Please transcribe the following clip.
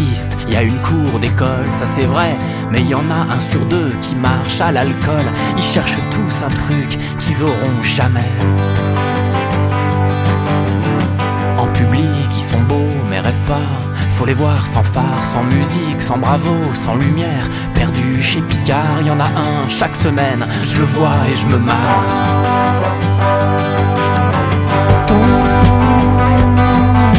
artiste, y a une cour d'école, ça c'est vrai, mais y en a un sur deux qui marche à l'alcool. Ils cherchent tous un truc qu'ils auront jamais. En public, ils sont beaux mais rêvent pas. Faut les voir sans phare, sans musique, sans bravo, sans lumière. Perdu chez Picard, y en a un chaque semaine. Je le vois et je me marre.